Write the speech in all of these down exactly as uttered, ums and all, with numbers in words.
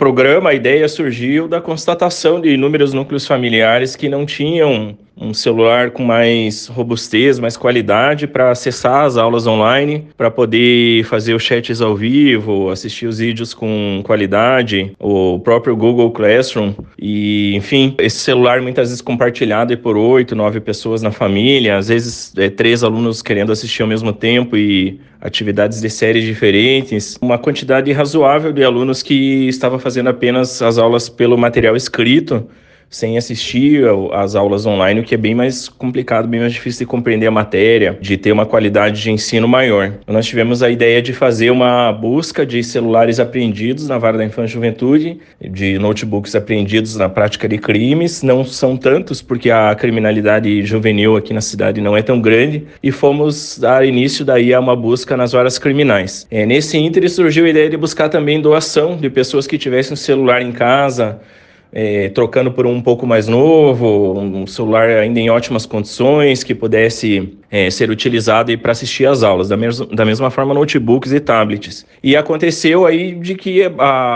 programa, a ideia surgiu da constatação de inúmeros núcleos familiares que não tinham um celular com mais robustez, mais qualidade para acessar as aulas online, para poder fazer os chats ao vivo, assistir os vídeos com qualidade, o próprio Google Classroom e, enfim, esse celular muitas vezes compartilhado por oito, nove pessoas na família, às vezes é, três alunos querendo assistir ao mesmo tempo e atividades de séries diferentes, uma quantidade razoável de alunos que estava fazendo apenas as aulas pelo material escrito, sem assistir às aulas online, o que é bem mais complicado, bem mais difícil de compreender a matéria, de ter uma qualidade de ensino maior. Nós tivemos a ideia de fazer uma busca de celulares apreendidos na vara da infância e juventude, de notebooks apreendidos na prática de crimes. Não são tantos, porque a criminalidade juvenil aqui na cidade não é tão grande, e fomos dar início daí a uma busca nas varas criminais. É, nesse ínter surgiu a ideia de buscar também doação de pessoas que tivessem um celular em casa, É, trocando por um pouco mais novo, um celular ainda em ótimas condições, que pudesse é, ser utilizado para assistir às aulas, da, mes- da mesma forma notebooks e tablets. E aconteceu aí de que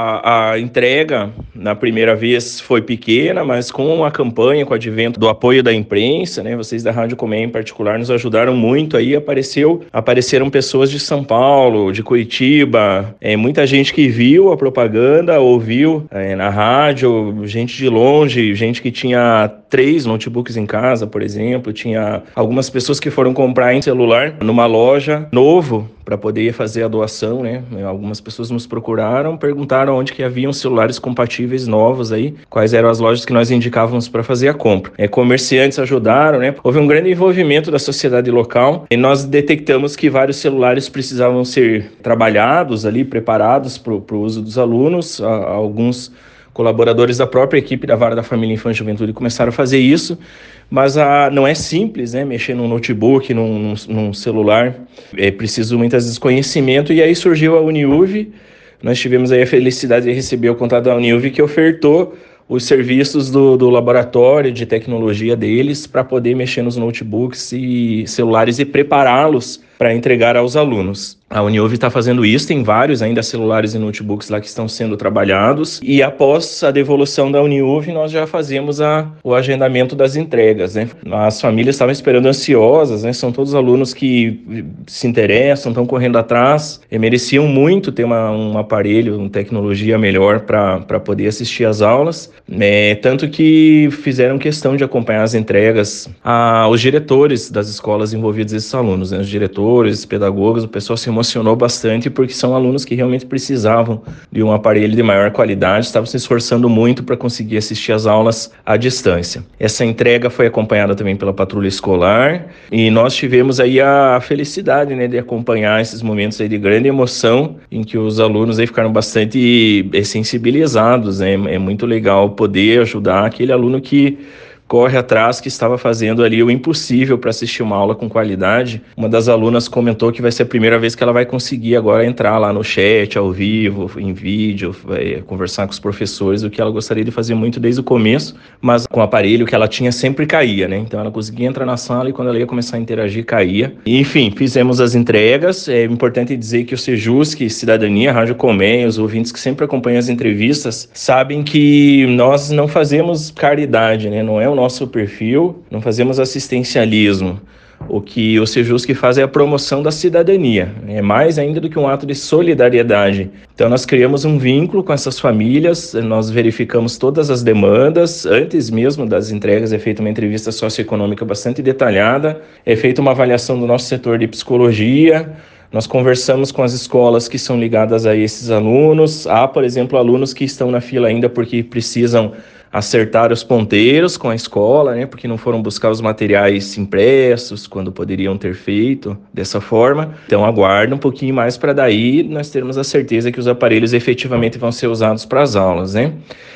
a, a entrega, na primeira vez, foi pequena, mas com a campanha, com o advento do apoio da imprensa, né, vocês da Rádio Colmeia em particular nos ajudaram muito, aí apareceu, apareceram pessoas de São Paulo, de Curitiba, é, muita gente que viu a propaganda, ouviu é, na rádio, gente de longe, gente que tinha três notebooks em casa, por exemplo, tinha algumas pessoas que foram comprar em celular numa loja novo para poder fazer a doação, né? Algumas pessoas nos procuraram, perguntaram onde que haviam celulares compatíveis novos aí, quais eram as lojas que nós indicávamos para fazer a compra. É, comerciantes ajudaram, né? Houve um grande envolvimento da sociedade local e nós detectamos que vários celulares precisavam ser trabalhados ali, preparados para o uso dos alunos, a, a alguns colaboradores da própria equipe da Vara da Família, Infância e Juventude começaram a fazer isso, mas a, não é simples, né, mexer num notebook, num, num, num celular, é preciso muitas vezes conhecimento, e aí surgiu a Uniuv. Nós tivemos aí a felicidade de receber o contato da Uniuv, que ofertou os serviços do, do laboratório de tecnologia deles para poder mexer nos notebooks e celulares e prepará-los para entregar aos alunos. A Uniuv está fazendo isso, tem vários ainda celulares e notebooks lá que estão sendo trabalhados, e após a devolução da Uniuv, nós já fazemos a, o agendamento das entregas, né? As famílias estavam esperando ansiosas, né? São todos alunos que se interessam, estão correndo atrás, e mereciam muito ter uma, um aparelho, uma tecnologia melhor para poder assistir às aulas, né? Tanto que fizeram questão de acompanhar as entregas aos diretores das escolas envolvidos esses alunos, né? Os diretores, os pedagogos, o pessoal se emocionou bastante porque são alunos que realmente precisavam de um aparelho de maior qualidade, estavam se esforçando muito para conseguir assistir às aulas à distância. Essa entrega foi acompanhada também pela patrulha escolar e nós tivemos aí a felicidade, né, de acompanhar esses momentos aí de grande emoção em que os alunos aí ficaram bastante sensibilizados, né? É muito legal poder ajudar aquele aluno que corre atrás, que estava fazendo ali o impossível para assistir uma aula com qualidade. Uma das alunas comentou que vai ser a primeira vez que ela vai conseguir agora entrar lá no chat, ao vivo, em vídeo, vai conversar com os professores, o que ela gostaria de fazer muito desde o começo, mas com o aparelho que ela tinha sempre caía, né? Então ela conseguia entrar na sala e quando ela ia começar a interagir, caía. E, enfim, fizemos as entregas. É importante dizer que o Sejusc, Cidadania, Rádio Colmeia, os ouvintes que sempre acompanham as entrevistas, sabem que nós não fazemos caridade, né? Não é o nosso perfil, não fazemos assistencialismo. O que o Sejusc faz é a promoção da cidadania, é mais ainda do que um ato de solidariedade. Então nós criamos um vínculo com essas famílias, nós verificamos todas as demandas, antes mesmo das entregas é feita uma entrevista socioeconômica bastante detalhada, é feita uma avaliação do nosso setor de psicologia, nós conversamos com as escolas que são ligadas a esses alunos. Há, por exemplo, alunos que estão na fila ainda porque precisam acertar os ponteiros com a escola, né, porque não foram buscar os materiais impressos quando poderiam ter feito dessa forma. Então aguarda um pouquinho mais para daí nós termos a certeza que os aparelhos efetivamente vão ser usados para as aulas, né?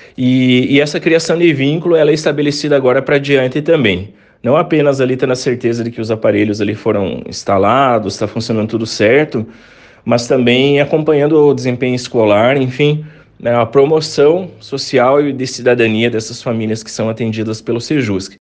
E, e essa criação de vínculo ela é estabelecida agora para adiante também. Não apenas ali tendo a certeza de que os aparelhos ali foram instalados, está funcionando tudo certo, mas também acompanhando o desempenho escolar, enfim, a promoção social e de cidadania dessas famílias que são atendidas pelo Sejusc.